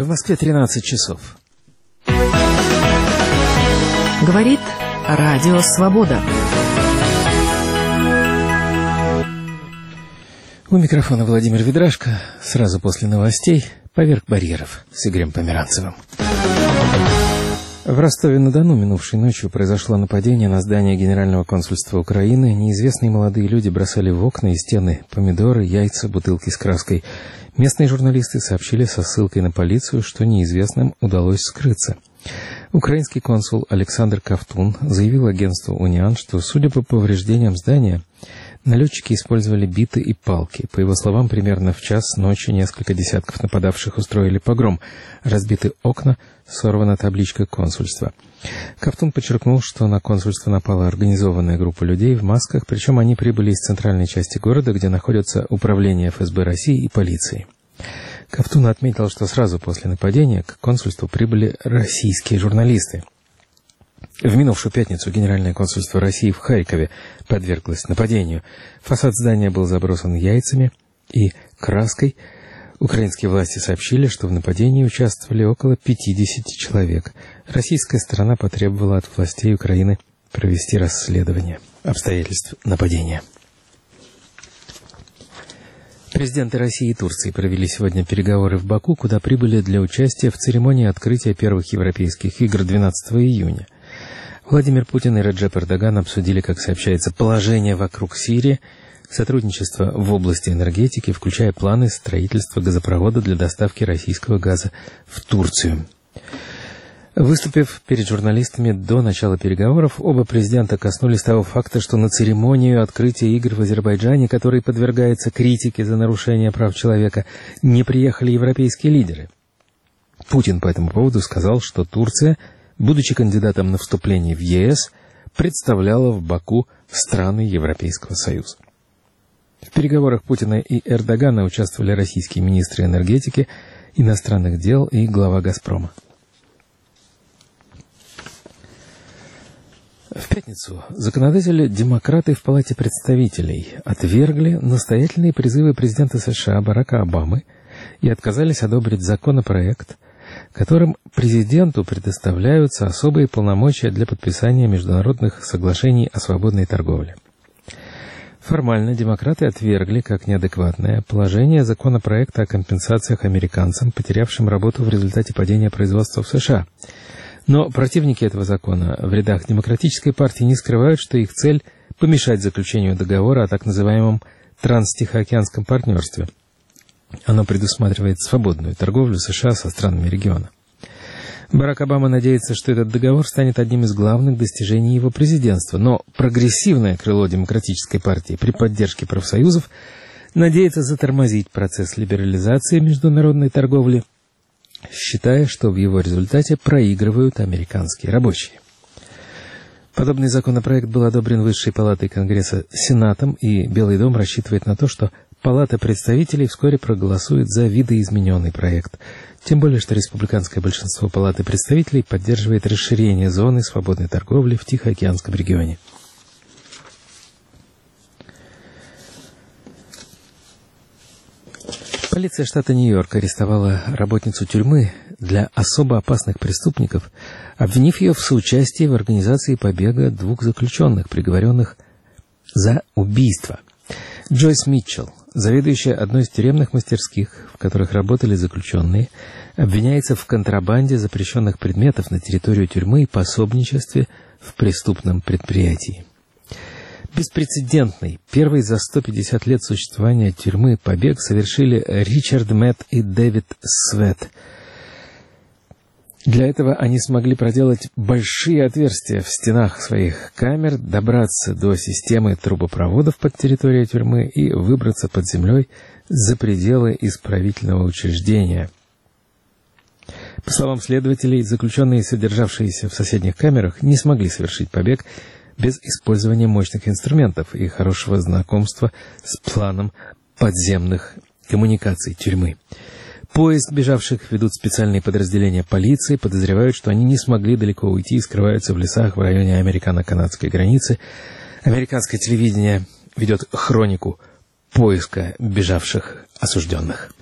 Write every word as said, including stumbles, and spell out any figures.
В Москве тринадцать часов. Говорит Радио Свобода. У микрофона Владимир Ведрашко. Сразу после новостей «Поверх барьеров» с Игорем Померанцевым. В Ростове-на-Дону минувшей ночью произошло нападение на здание Генерального консульства Украины. Неизвестные молодые люди бросали в окна и стены помидоры, яйца, бутылки с краской. Местные журналисты сообщили со ссылкой на полицию, что неизвестным удалось скрыться. Украинский консул Александр Ковтун заявил агентству «Униан», что, судя по повреждениям здания, налетчики использовали биты и палки. По его словам, примерно в час ночи несколько десятков нападавших устроили погром. Разбиты окна, сорвана табличка консульства. Ковтун подчеркнул, что на консульство напала организованная группа людей в масках, причем они прибыли из центральной части города, где находятся управление эф эс бэ России и полиции. Ковтун отметил, что сразу после нападения к консульству прибыли российские журналисты. В минувшую пятницу Генеральное консульство России в Харькове подверглось нападению. Фасад здания был забросан яйцами и краской. Украинские власти сообщили, что в нападении участвовали около пятидесяти человек. Российская сторона потребовала от властей Украины провести расследование обстоятельств нападения. Президенты России и Турции провели сегодня переговоры в Баку, куда прибыли для участия в церемонии открытия первых европейских игр двенадцатого июня. Владимир Путин и Реджеп Эрдоган обсудили, как сообщается, положение вокруг Сирии, сотрудничество в области энергетики, включая планы строительства газопровода для доставки российского газа в Турцию. Выступив перед журналистами до начала переговоров, оба президента коснулись того факта, что на церемонию открытия игр в Азербайджане, который подвергается критике за нарушение прав человека, не приехали европейские лидеры. Путин по этому поводу сказал, что Турция, будучи кандидатом на вступление в е эс, представляла в Баку страны Европейского Союза. В переговорах Путина и Эрдогана участвовали российские министры энергетики, иностранных дел и глава «Газпрома». В пятницу законодатели-демократы в Палате представителей отвергли настоятельные призывы президента США Барака Обамы и отказались одобрить законопроект, которым президенту предоставляются особые полномочия для подписания международных соглашений о свободной торговле. Формально демократы отвергли как неадекватное положение законопроекта о компенсациях американцам, потерявшим работу в результате падения производства в США. Но противники этого закона в рядах Демократической партии не скрывают, что их цель – помешать заключению договора о так называемом Транс-Тихоокеанском партнерстве. Оно предусматривает свободную торговлю США со странами региона. Барак Обама надеется, что этот договор станет одним из главных достижений его президентства, но прогрессивное крыло Демократической партии при поддержке профсоюзов надеется затормозить процесс либерализации международной торговли, считая, что в его результате проигрывают американские рабочие. Подобный законопроект был одобрен Высшей палатой Конгресса Сенатом, и Белый дом рассчитывает на то, что Палата представителей вскоре проголосует за видоизмененный проект. Тем более, что республиканское большинство Палаты представителей поддерживает расширение зоны свободной торговли в Тихоокеанском регионе. Полиция штата Нью-Йорк арестовала работницу тюрьмы для особо опасных преступников, обвинив ее в соучастии в организации побега двух заключенных, приговоренных за убийство. Джойс Митчелл, заведующая одной из тюремных мастерских, в которых работали заключенные, обвиняется в контрабанде запрещенных предметов на территорию тюрьмы и пособничестве в преступном предприятии. Беспрецедентный, первый за сто пятьдесят лет существования тюрьмы побег совершили Ричард Мэтт и Дэвид Свет. Для этого они смогли проделать большие отверстия в стенах своих камер, добраться до системы трубопроводов под территорией тюрьмы и выбраться под землей за пределы исправительного учреждения. По словам следователей, заключенные, содержавшиеся в соседних камерах, не смогли совершить побег без использования мощных инструментов и хорошего знакомства с планом подземных коммуникаций тюрьмы. Поиск бежавших ведут специальные подразделения полиции, подозревают, что они не смогли далеко уйти и скрываются в лесах в районе американо-канадской границы. Американское телевидение ведет хронику поиска бежавших осужденных.